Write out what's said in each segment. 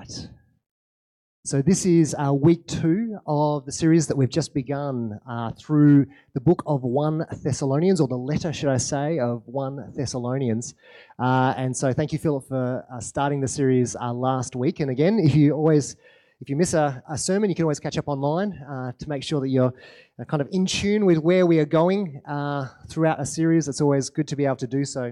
right. So this is week 2 of the series that we've just begun through the book of 1 Thessalonians, or the letter, should I say, of 1 Thessalonians. And so thank you, Philip, for starting the series last week. And again, if you miss a sermon, you can always catch up online to make sure that you're kind of in tune with where we are going throughout a series. It's always good to be able to do so.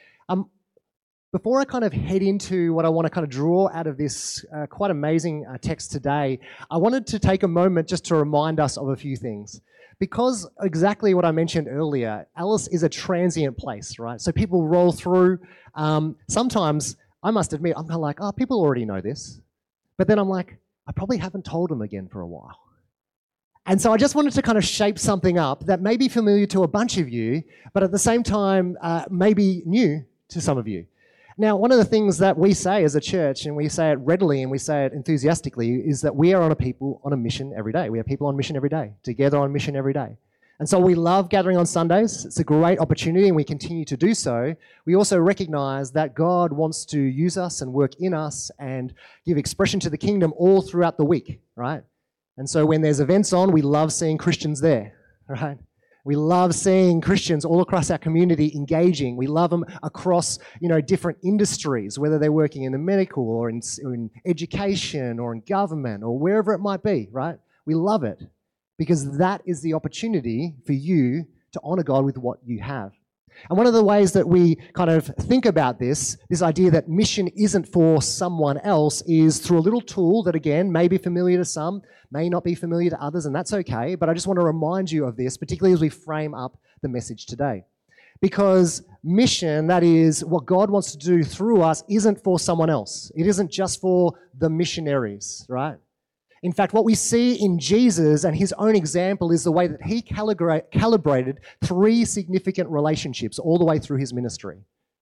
Before I kind of head into what I want to kind of draw out of this quite amazing text today, I wanted to take a moment just to remind us of a few things. Because exactly what I mentioned earlier, Alice is a transient place, right? So people roll through. Sometimes, I must admit, I'm kind of like, oh, people already know this. But then I'm like, I probably haven't told them again for a while. And so I just wanted to kind of shape something up that may be familiar to a bunch of you, but at the same time, may be new to some of you. Now, one of the things that we say as a church, and we say it readily and we say it enthusiastically, is that we are on a mission every day. We are people on mission every day, together on mission every day. And so we love gathering on Sundays. It's a great opportunity and we continue to do so. We also recognize that God wants to use us and work in us and give expression to the kingdom all throughout the week, right? And so when there's events on, we love seeing Christians there, right? We love seeing Christians all across our community engaging. We love them across, different industries, whether they're working in the medical or in education or in government or wherever it might be, right? We love it because that is the opportunity for you to honor God with what you have. And one of the ways that we kind of think about this idea that mission isn't for someone else, is through a little tool that, again, may be familiar to some, may not be familiar to others, and that's okay. But I just want to remind you of this, particularly as we frame up the message today. Because mission, that is what God wants to do through us, isn't for someone else. It isn't just for the missionaries, right? In fact, what we see in Jesus and his own example is the way that he calibrated 3 significant relationships all the way through his ministry.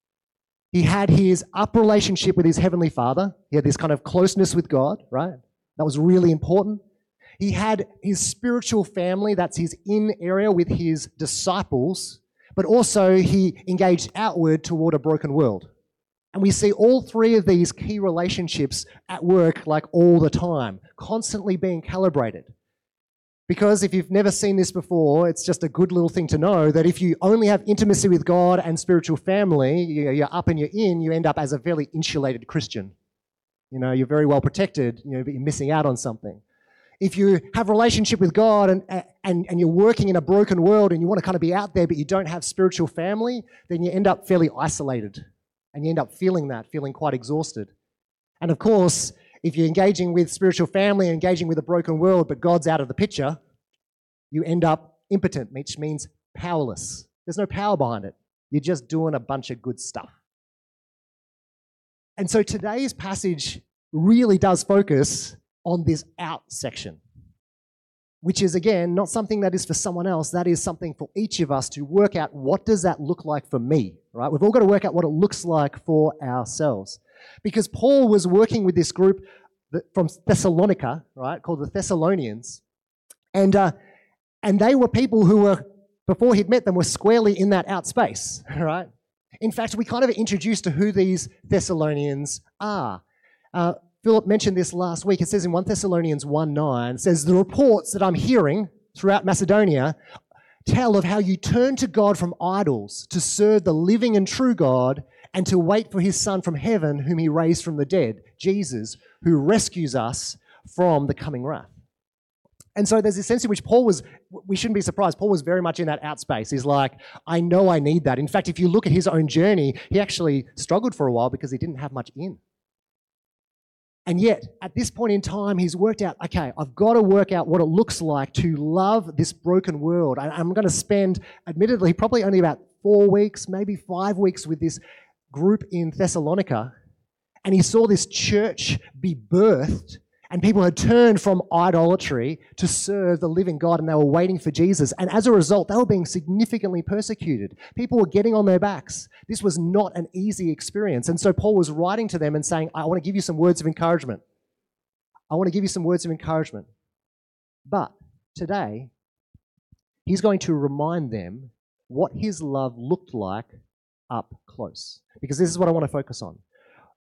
He had his up relationship with his heavenly Father. He had this kind of closeness with God, right? That was really important. He had his spiritual family, that's his in area with his disciples, but also he engaged outward toward a broken world. And we see all 3 of these key relationships at work like all the time, constantly being calibrated. Because if you've never seen this before, it's just a good little thing to know that if you only have intimacy with God and spiritual family, you're up and you're in, you end up as a fairly insulated Christian. You're very well protected, but you're missing out on something. If you have a relationship with God and you're working in a broken world and you want to kind of be out there but you don't have spiritual family, then you end up fairly isolated. And you end up feeling quite exhausted. And of course, if you're engaging with spiritual family and engaging with a broken world, but God's out of the picture, you end up impotent, which means powerless. There's no power behind it. You're just doing a bunch of good stuff. And so today's passage really does focus on this out section, which is, again, not something that is for someone else. That is something for each of us to work out, what does that look like for me, right? We've all got to work out what it looks like for ourselves. Because Paul was working with this group from Thessalonica, right, called the Thessalonians. And they were people who were, before he'd met them, were squarely in that out space, right? In fact, we kind of introduced to who these Thessalonians are. Philip mentioned this last week. It says in 1 Thessalonians 1:9, it says, the reports that I'm hearing throughout Macedonia tell of how you turn to God from idols to serve the living and true God and to wait for his Son from heaven, whom he raised from the dead, Jesus, who rescues us from the coming wrath. And so there's this sense in which we shouldn't be surprised, Paul was very much in that out space. He's like, I know I need that. In fact, if you look at his own journey, he actually struggled for a while because he didn't have much in. And yet, at this point in time, he's worked out, okay, I've got to work out what it looks like to love this broken world. I'm going to spend, admittedly, probably only about 4 weeks, maybe 5 weeks with this group in Thessalonica. And he saw this church be birthed, and people had turned from idolatry to serve the living God, and they were waiting for Jesus. And as a result, they were being significantly persecuted. People were getting on their backs. This was not an easy experience. And so Paul was writing to them and saying, I want to give you some words of encouragement. I want to give you some words of encouragement. But today, he's going to remind them what his love looked like up close. Because this is what I want to focus on.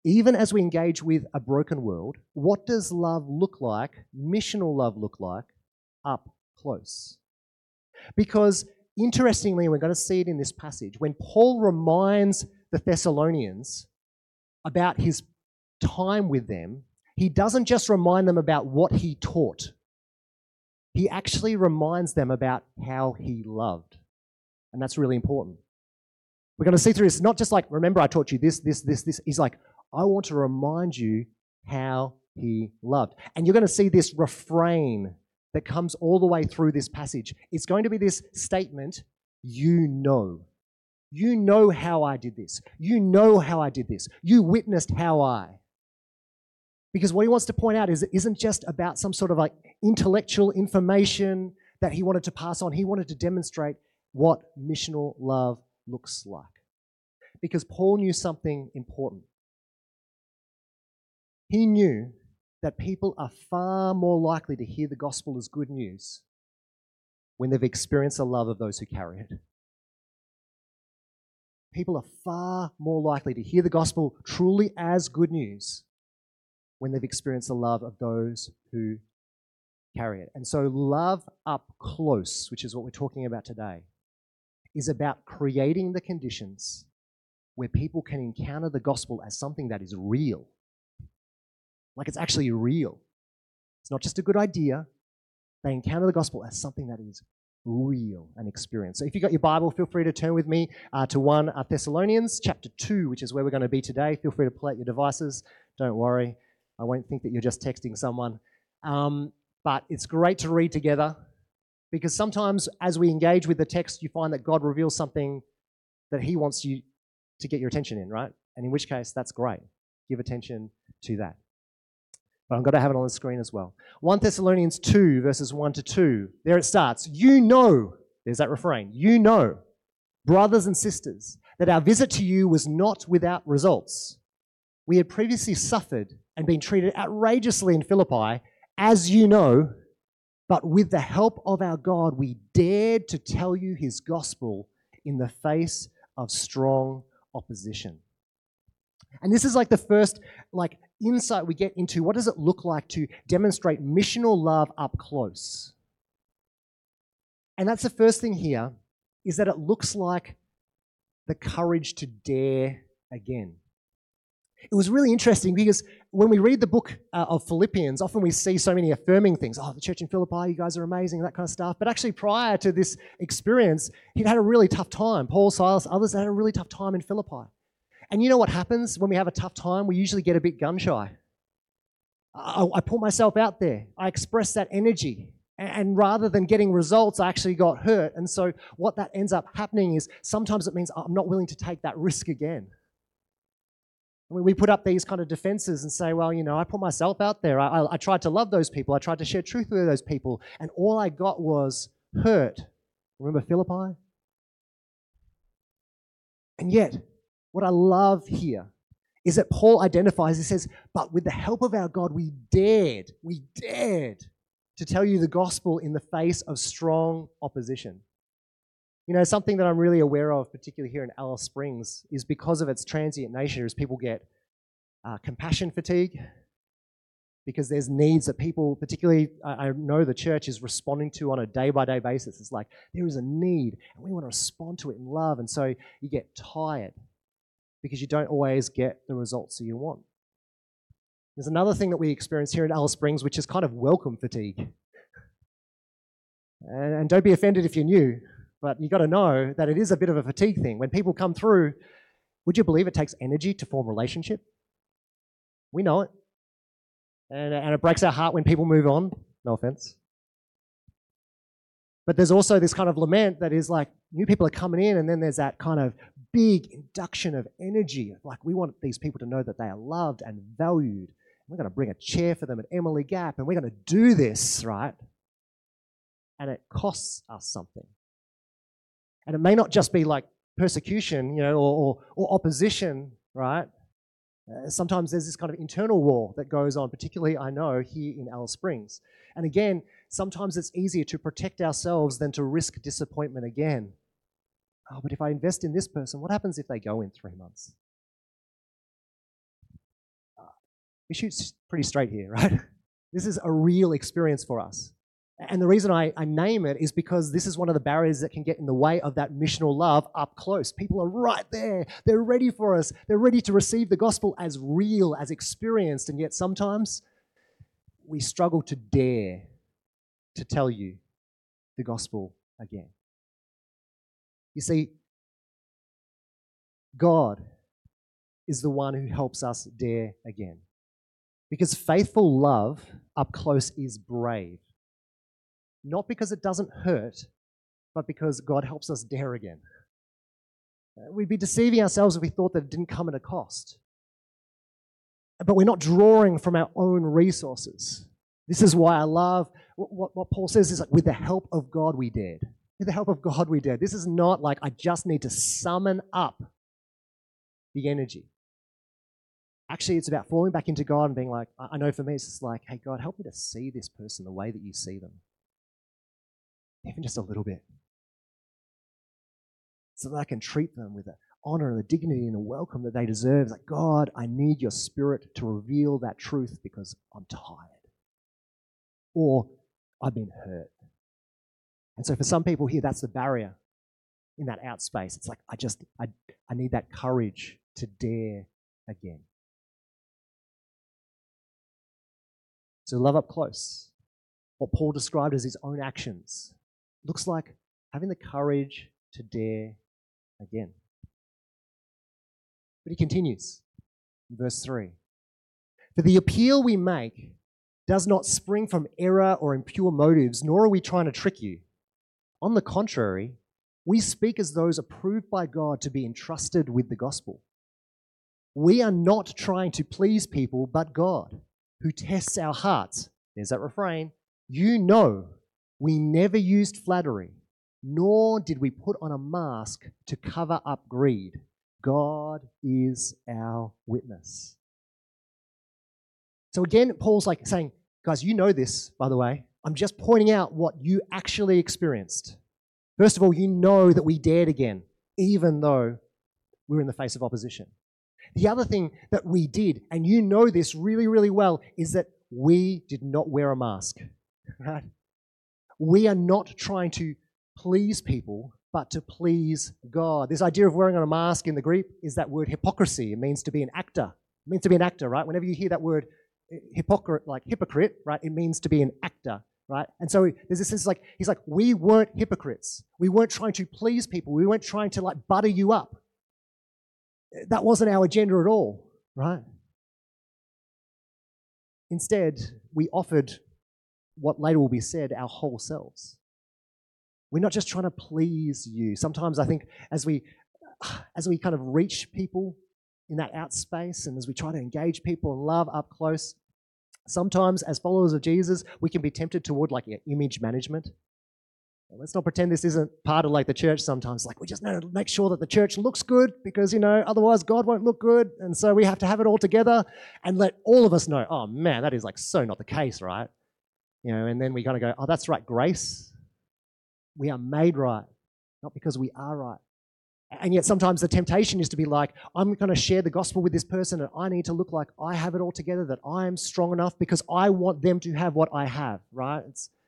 even as we engage with a broken world, what does love look like, missional love look like, up close? Because interestingly, we're going to see it in this passage, when Paul reminds the Thessalonians about his time with them, he doesn't just remind them about what he taught. He actually reminds them about how he loved. And that's really important. We're going to see through this, not just like, remember I taught you this. He's like, I want to remind you how he loved. And you're going to see this refrain that comes all the way through this passage. It's going to be this statement, you know. You know how I did this. You know how I did this. You witnessed how I. Because what he wants to point out is it isn't just about some sort of like intellectual information that he wanted to pass on. He wanted to demonstrate what missional love looks like. Because Paul knew something important. He knew that people are far more likely to hear the gospel as good news when they've experienced the love of those who carry it. People are far more likely to hear the gospel truly as good news when they've experienced the love of those who carry it. And so love up close, which is what we're talking about today, is about creating the conditions where people can encounter the gospel as something that is real. Like it's actually real. It's not just a good idea. They encounter the gospel as something that is real and experienced. So if you've got your Bible, feel free to turn with me to 1 Thessalonians chapter 2, which is where we're going to be today. Feel free to pull out your devices. Don't worry. I won't think that you're just texting someone. But it's great to read together because sometimes as we engage with the text, you find that God reveals something that he wants you to get your attention in, right? And in which case, that's great. Give attention to that. But I'm going to have it on the screen as well. 1 Thessalonians 2, verses 1 to 2. There it starts. You know, there's that refrain. You know, brothers and sisters, that our visit to you was not without results. We had previously suffered and been treated outrageously in Philippi, as you know, but with the help of our God, we dared to tell you his gospel in the face of strong opposition. And this is like the first insight we get into what does it look like to demonstrate missional love up close. And that's the first thing here, is that it looks like the courage to dare again. It was really interesting because when we read the book of Philippians, often we see so many affirming things. Oh, the church in Philippi, you guys are amazing, that kind of stuff. But actually prior to this experience, he'd had a really tough time. Paul, Silas, others had a really tough time in Philippi. And you know what happens when we have a tough time? We usually get a bit gun-shy. I put myself out there. I express that energy. And rather than getting results, I actually got hurt. And so what that ends up happening is sometimes it means I'm not willing to take that risk again. I mean, we put up these kind of defenses and say, well, I put myself out there. I tried to love those people. I tried to share truth with those people. And all I got was hurt. Remember Philippi? And yet, what I love here is that Paul identifies, he says, but with the help of our God, we dared to tell you the gospel in the face of strong opposition. Something that I'm really aware of, particularly here in Alice Springs, is because of its transient nature, is people get compassion fatigue, because there's needs that people, particularly I know the church is responding to on a day-by-day basis. It's like there is a need, and we want to respond to it in love, and so you get tired because you don't always get the results that you want. There's another thing that we experience here in Alice Springs, which is kind of welcome fatigue. And don't be offended if you're new, but you've got to know that it is a bit of a fatigue thing. When people come through, would you believe it takes energy to form a relationship? We know it. And it breaks our heart when people move on. No offense. But there's also this kind of lament that is like new people are coming in, and then there's that kind of big induction of energy. Like we want these people to know that they are loved and valued. We're going to bring a chair for them at Emily Gap, and we're going to do this, right? And it costs us something. And it may not just be like persecution, or opposition, right? Sometimes there's this kind of internal war that goes on, particularly I know here in Alice Springs. And again, sometimes it's easier to protect ourselves than to risk disappointment again. Oh, but if I invest in this person, what happens if they go in 3 months? We shoot pretty straight here, right? This is a real experience for us. And the reason I name it is because this is one of the barriers that can get in the way of that missional love up close. People are right there. They're ready for us. They're ready to receive the gospel as real, as experienced, and yet sometimes we struggle to dare to tell you the gospel again. You see, God is the one who helps us dare again. Because faithful love up close is brave. Not because it doesn't hurt, but because God helps us dare again. We'd be deceiving ourselves if we thought that it didn't come at a cost. But we're not drawing from our own resources. This is why I love what Paul says is like, with the help of God we dared. With the help of God we dared. This is not like I just need to summon up the energy. Actually, it's about falling back into God and being like, I know for me, it's just like, hey, God, help me to see this person the way that you see them. Even just a little bit. So that I can treat them with the honor and the dignity and the welcome that they deserve. It's like, God, I need your Spirit to reveal that truth because I'm tired. Or I've been hurt. And so for some people here, that's the barrier in that out space. It's like, I need that courage to dare again. So love up close, what Paul described as his own actions, looks like having the courage to dare again. But he continues in verse 3. For the appeal we make does not spring from error or impure motives, nor are we trying to trick you. On the contrary, we speak as those approved by God to be entrusted with the gospel. We are not trying to please people, but God, who tests our hearts. There's that refrain. You know, we never used flattery, nor did we put on a mask to cover up greed. God is our witness. So again, Paul's like saying, guys, you know this, by the way. I'm just pointing out what you actually experienced. First of all, you know that we dared again, even though we were in the face of opposition. The other thing that we did, and you know this really, really well, is that we did not wear a mask. Right? We are not trying to please people, but to please God. This idea of wearing a mask in the Greek is that word hypocrisy. It means to be an actor. It means to be an actor, right? Whenever you hear that word hypocrite, right? It means to be an actor, right? And so there's this sense like, he's like, we weren't hypocrites. We weren't trying to please people. We weren't trying to like butter you up. That wasn't our agenda at all, right? Instead, we offered what later will be said, our whole selves. We're not just trying to please you. Sometimes I think as we kind of reach people in that out space and as we try to engage people and love up close, sometimes as followers of Jesus, we can be tempted toward like image management. Let's not pretend this isn't part of like the church sometimes. Like we just need to make sure that the church looks good because, otherwise God won't look good. And so we have to have it all together and let all of us know, oh man, that is like so not the case, right? And then we kind of go, oh, that's right, grace. We are made right, not because we are right. And yet sometimes the temptation is to be like, I'm going to share the gospel with this person and I need to look like I have it all together, that I am strong enough because I want them to have what I have, right?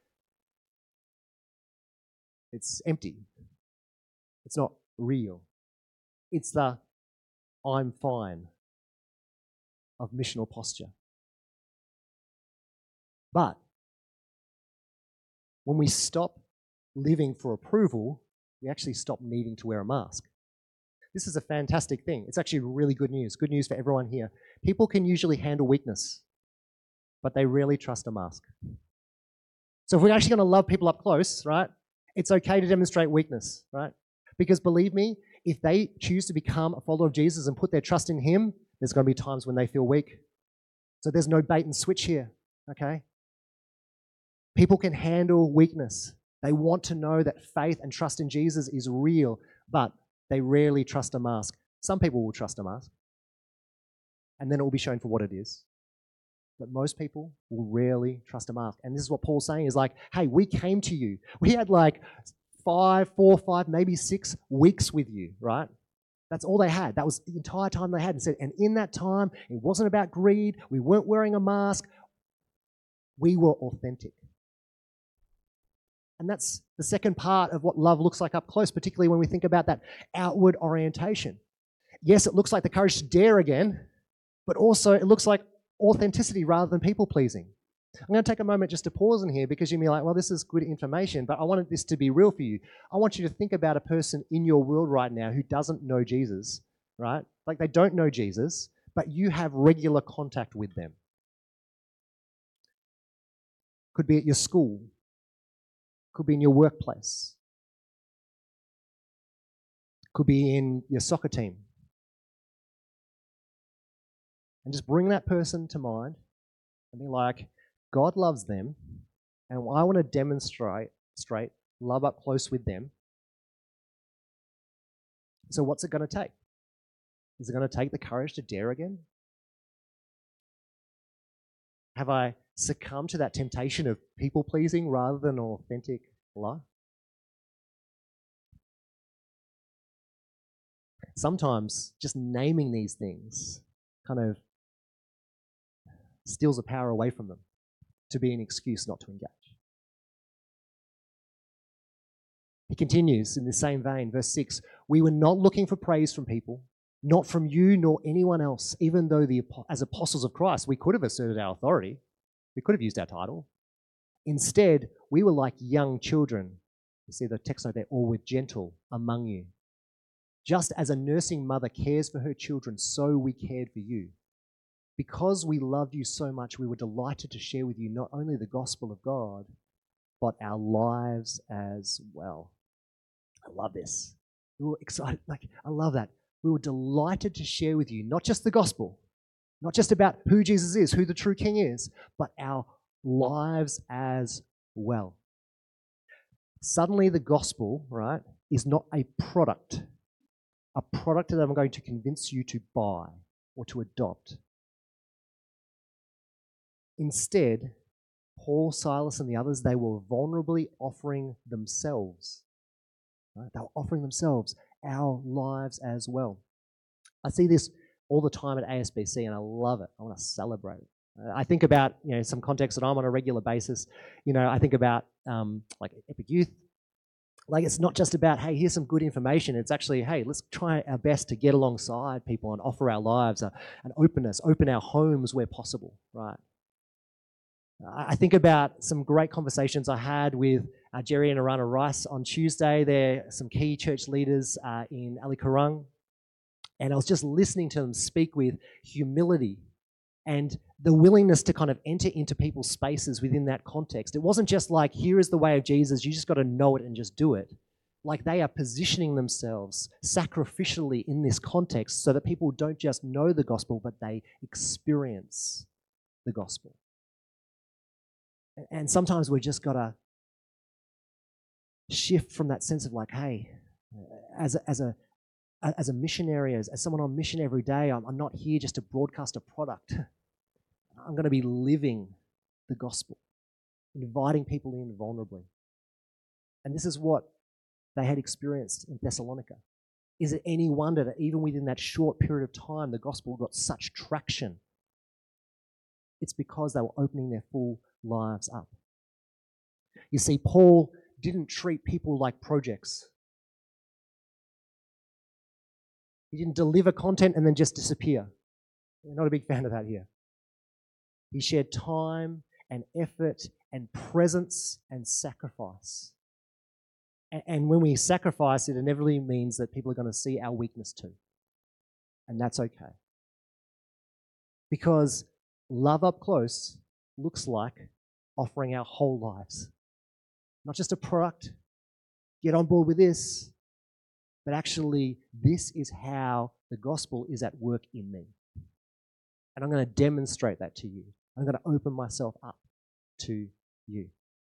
It's empty. It's not real. It's the I'm fine of missional posture. But when we stop living for approval, we actually stop needing to wear a mask. This is a fantastic thing. It's actually really good news. Good news for everyone here. People can usually handle weakness, but they rarely trust a mask. So if we're actually going to love people up close, right, it's okay to demonstrate weakness, right? Because believe me, if they choose to become a follower of Jesus and put their trust in him, there's going to be times when they feel weak. So there's no bait and switch here, okay? People can handle weakness. They want to know that faith and trust in Jesus is real, but they rarely trust a mask. Some people will trust a mask, and then it will be shown for what it is. But most people will rarely trust a mask. And this is what Paul's saying is like, hey, we came to you. We had like 4, 5, maybe 6 weeks with you, right? That's all they had. That was the entire time they had. And said, and in that time, it wasn't about greed. We weren't wearing a mask. We were authentic. And that's the second part of what love looks like up close, particularly when we think about that outward orientation. Yes, it looks like the courage to dare again, but also it looks like authenticity rather than people-pleasing. I'm going to take a moment just to pause in here because you may be like, well, this is good information, but I wanted this to be real for you. I want you to think about a person in your world right now who doesn't know Jesus, right? Like they don't know Jesus, but you have regular contact with them. Could be at your school. Could be in your workplace. Could be in your soccer team. And just bring that person to mind and be like, God loves them, and I want to demonstrate love up close with them. So what's it going to take? Is it going to take the courage to dare again? Have I succumbed to that temptation of people-pleasing rather than authentic love? Sometimes just naming these things kind of steals the power away from them to be an excuse not to engage. He continues in the same vein, verse 6, we were not looking for praise from people, not from you nor anyone else, even though as apostles of Christ, we could have asserted our authority. We could have used our title. Instead, we were like young children. You see the text note there, or were gentle among you. Just as a nursing mother cares for her children, so we cared for you. Because we loved you so much, we were delighted to share with you not only the gospel of God, but our lives as well. I love this. We were excited. I love that. We were delighted to share with you not just the gospel, not just about who Jesus is, who the true King is, but our lives as well. Suddenly the gospel, right, is not a product that I'm going to convince you to buy or to adopt. Instead, Paul, Silas, and the others, they were vulnerably offering themselves. Right? They were offering themselves, our lives as well. I see this all the time at ASBC, and I love it. I want to celebrate it. I think about some context that I'm on a regular basis. I think about like Epic Youth. Like it's not just about, hey, here's some good information. It's actually, hey, let's try our best to get alongside people and offer our lives an openness, open our homes where possible, right? I think about some great conversations I had with Jerry and Arana Rice on Tuesday. They're some key church leaders in Ali Kurung. And I was just listening to them speak with humility and the willingness to kind of enter into people's spaces within that context. It wasn't just like, here is the way of Jesus, you just got to know it and just do it. Like they are positioning themselves sacrificially in this context so that people don't just know the gospel, but they experience the gospel. And sometimes we just got to shift from that sense of like, hey, as a missionary, as someone on mission every day, I'm not here just to broadcast a product. I'm going to be living the gospel, inviting people in vulnerably. And this is what they had experienced in Thessalonica. Is it any wonder that even within that short period of time, the gospel got such traction? It's because they were opening their full lives up. You see, Paul didn't treat people like projects. He didn't deliver content and then just disappear. We're not a big fan of that here. He shared time and effort and presence and sacrifice. And when we sacrifice, it inevitably means that people are going to see our weakness too. And that's okay. Because love up close looks like offering our whole lives. Not just a product, get on board with this, but actually this is how the gospel is at work in me. And I'm going to demonstrate that to you. I'm going to open myself up to you.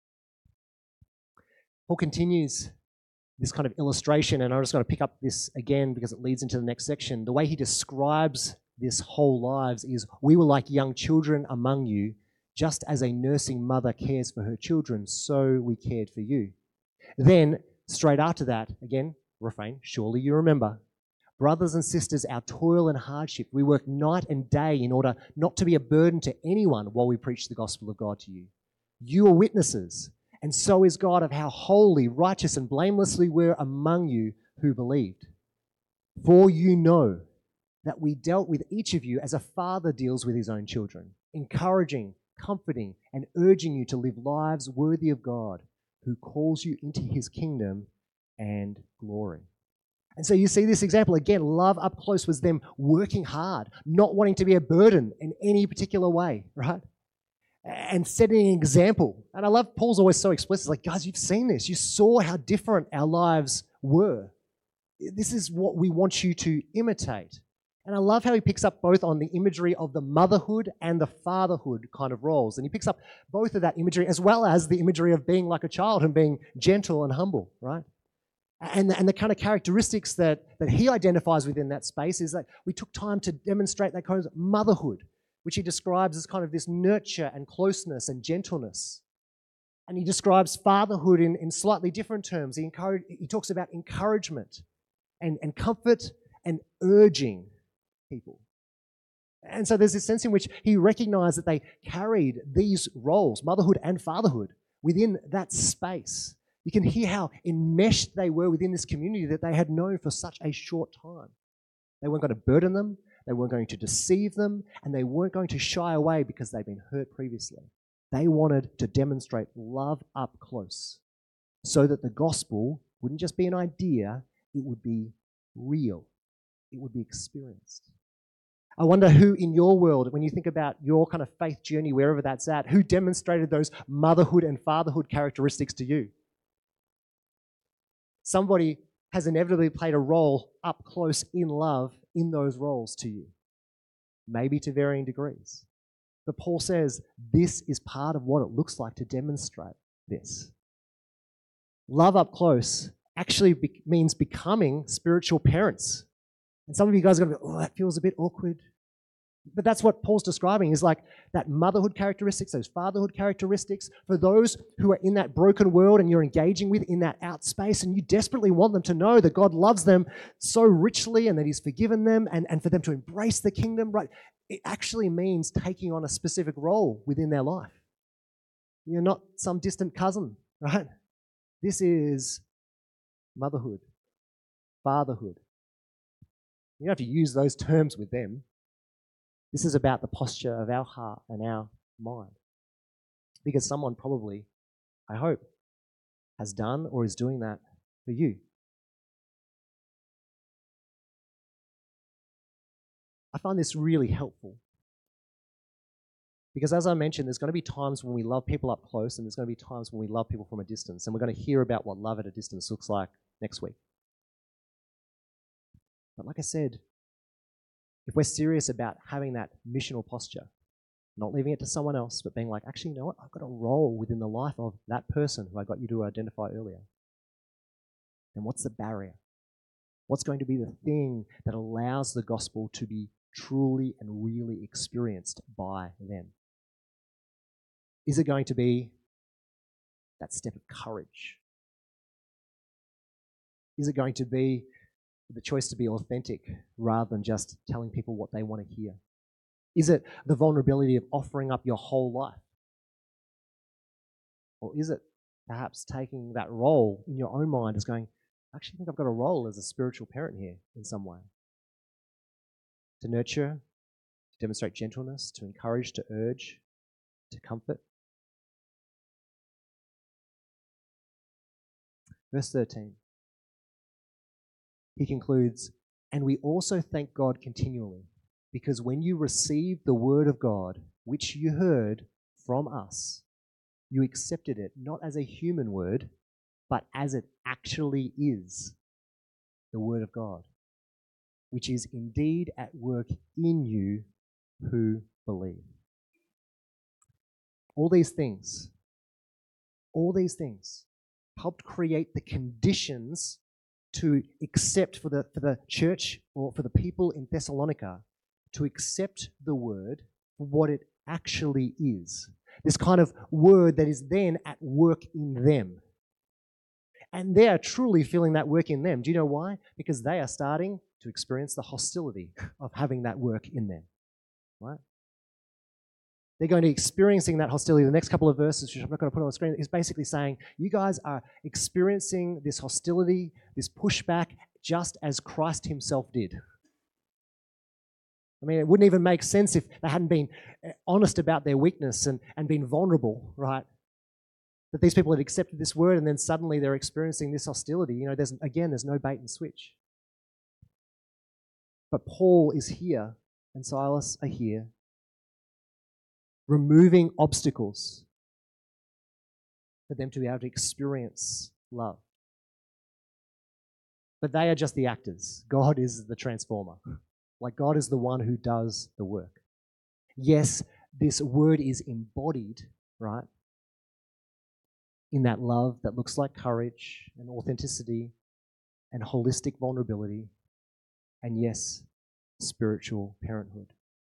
Paul continues this kind of illustration, and I'm just going to pick up this again because it leads into the next section. The way he describes this whole lives is, we were like young children among you, just as a nursing mother cares for her children, so we cared for you. Then, straight after that, again, refrain, surely you remember, Brothers and sisters, our toil and hardship, we work night and day in order not to be a burden to anyone while we preach the gospel of God to you. You are witnesses, and so is God, of how holy, righteous, and blameless we were among you who believed. For you know that we dealt with each of you as a father deals with his own children, encouraging, comforting, and urging you to live lives worthy of God, who calls you into his kingdom and glory. And so you see this example again. Love up close was them working hard, not wanting to be a burden in any particular way, right? And setting an example. And I love Paul's always so explicit. It's like, guys, you've seen this. You saw how different our lives were. This is what we want you to imitate. And I love how he picks up both on the imagery of the motherhood and the fatherhood kind of roles. And he picks up both of that imagery as well as the imagery of being like a child and being gentle and humble, right? And the kind of characteristics that he identifies within that space is that we took time to demonstrate that kind of motherhood, which he describes as kind of this nurture and closeness and gentleness. And he describes fatherhood in slightly different terms. He talks about encouragement and comfort and urging people. And so there's this sense in which he recognized that they carried these roles, motherhood and fatherhood, within that space. You can hear how enmeshed they were within this community that they had known for such a short time. They weren't going to burden them, they weren't going to deceive them, and they weren't going to shy away because they'd been hurt previously. They wanted to demonstrate love up close so that the gospel wouldn't just be an idea, it would be real. It would be experienced. I wonder who in your world, when you think about your kind of faith journey, wherever that's at, who demonstrated those motherhood and fatherhood characteristics to you? Somebody has inevitably played a role up close in love in those roles to you, maybe to varying degrees. But Paul says this is part of what it looks like to demonstrate this. Love up close actually means becoming spiritual parents. And some of you guys are going to go, oh, that feels a bit awkward. But that's what Paul's describing, is like that motherhood characteristics, those fatherhood characteristics for those who are in that broken world and you're engaging with in that out space, and you desperately want them to know that God loves them so richly and that he's forgiven them, and for them to embrace the kingdom, right? It actually means taking on a specific role within their life. You're not some distant cousin, right? This is motherhood, fatherhood. You don't have to use those terms with them. This is about the posture of our heart and our mind. Because someone probably, I hope, has done or is doing that for you. I find this really helpful. Because as I mentioned, there's going to be times when we love people up close, and there's going to be times when we love people from a distance. And we're going to hear about what love at a distance looks like next week. But like I said, if we're serious about having that missional posture, not leaving it to someone else, but being like, actually, you know what? I've got a role within the life of that person who I got you to identify earlier. Then what's the barrier? What's going to be the thing that allows the gospel to be truly and really experienced by them? Is it going to be that step of courage? Is it going to be the choice to be authentic rather than just telling people what they want to hear? Is it the vulnerability of offering up your whole life? Or is it perhaps taking that role in your own mind as going, I actually think I've got a role as a spiritual parent here in some way? To nurture, to demonstrate gentleness, to encourage, to urge, to comfort. Verse 13. He concludes, and we also thank God continually, because when you received the word of God, which you heard from us, you accepted it not as a human word, but as it actually is, the word of God, which is indeed at work in you who believe. All these things helped create the conditions to accept for the church or for the people in Thessalonica to accept the word for what it actually is. This kind of word that is then at work in them. And they are truly feeling that work in them. Do you know why? Because they are starting to experience the hostility of having that work in them, right? They're going to be experiencing that hostility. The next couple of verses, which I'm not going to put on the screen, is basically saying, you guys are experiencing this hostility, this pushback, just as Christ himself did. I mean, it wouldn't even make sense if they hadn't been honest about their weakness and been vulnerable, right? That these people had accepted this word and then suddenly they're experiencing this hostility. You know, there's no bait and switch. But Paul is here and Silas are here, removing obstacles for them to be able to experience love. But they are just the actors. God is the transformer. Like, God is the one who does the work. Yes, this word is embodied, right, in that love that looks like courage and authenticity and holistic vulnerability, and yes, spiritual parenthood.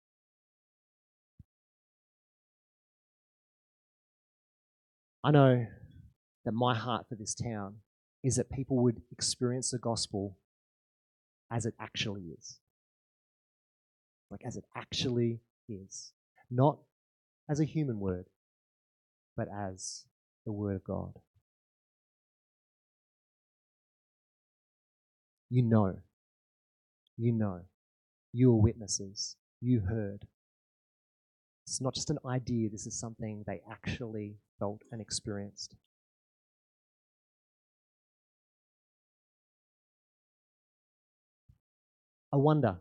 I know that my heart for this town is that people would experience the gospel as it actually is. Like, as it actually is. Not as a human word, but as the word of God. You know, you are witnesses, you heard. It's not just an idea, this is something they actually felt and experienced. I wonder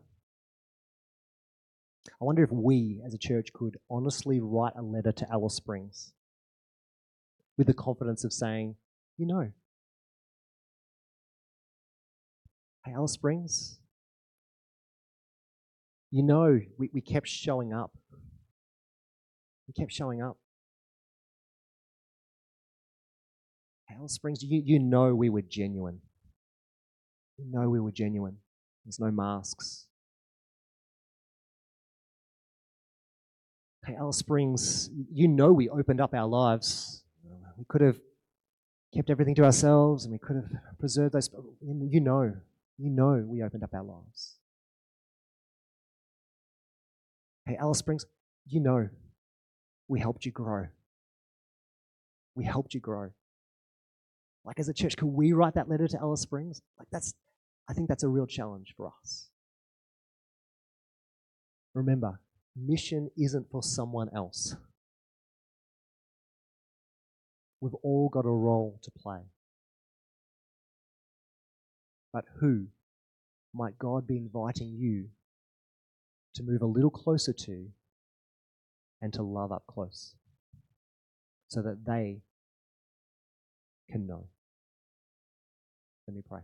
if we as a church could honestly write a letter to Alice Springs with the confidence of saying, you know, hey, Alice Springs, you know, we kept showing up. We kept showing up. Hey, Alice Springs, you know we were genuine. You know we were genuine. There's no masks. Hey, Alice Springs, you know we opened up our lives. We could have kept everything to ourselves and we could have preserved those. You know we opened up our lives. Hey, Alice Springs, you know we helped you grow. We helped you grow. Like, as a church, could we write that letter to Alice Springs? Like, I think that's a real challenge for us. Remember, mission isn't for someone else. We've all got a role to play. But who might God be inviting you to move a little closer to and to love up close so that they can know? Let me pray.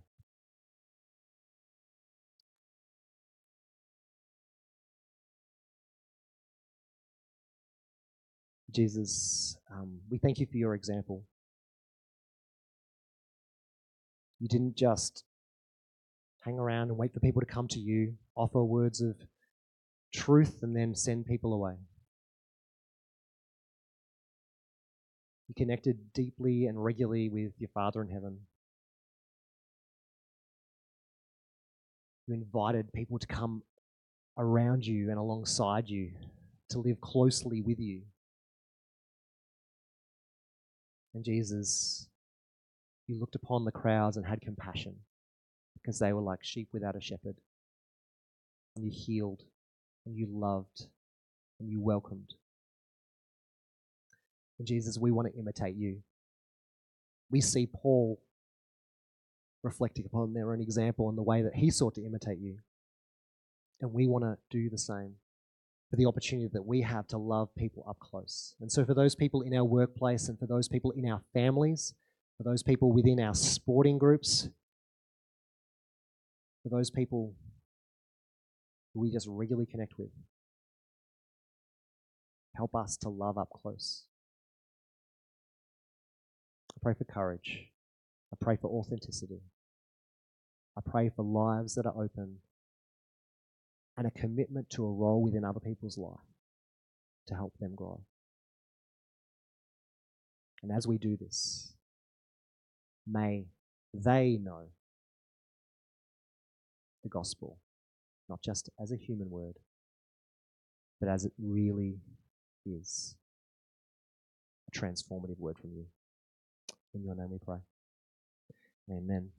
Jesus, we thank you for your example. You didn't just hang around and wait for people to come to you, offer words of truth, and then send people away. You connected deeply and regularly with your Father in heaven. You invited people to come around you and alongside you, to live closely with you. And Jesus, you looked upon the crowds and had compassion because they were like sheep without a shepherd. And you healed, and you loved, and you welcomed. And Jesus, we want to imitate you. We see Paul reflecting upon their own example and the way that he sought to imitate you. And we want to do the same for the opportunity that we have to love people up close. And so for those people in our workplace and for those people in our families, for those people within our sporting groups, for those people who we just regularly connect with, help us to love up close. I pray for courage. I pray for authenticity. I pray for lives that are open and a commitment to a role within other people's life to help them grow. And as we do this, may they know the gospel, not just as a human word, but as it really is a transformative word from you. In your name we pray. Amen.